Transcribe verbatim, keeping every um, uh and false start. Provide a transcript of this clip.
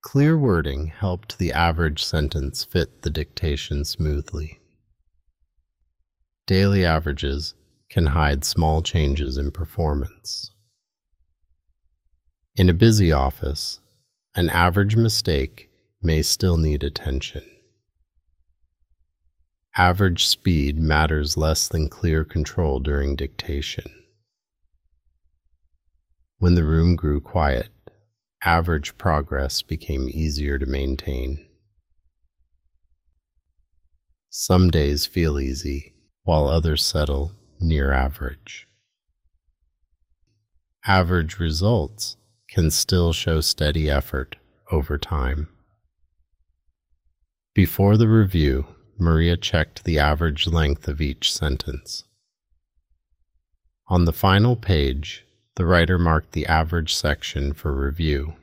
Clear wording helped the average sentence fit the dictation smoothly. Daily averages can hide small changes in performance. In a busy office, an average mistake may still need attention. Average speed matters less than clear control during dictation. When the room grew quiet, average progress became easier to maintain. Some days feel easy, while others settle near average. Average results can still show steady effort over time. Before the review, Maria checked the average length of each sentence. On the final page, the writer marked the average section for review.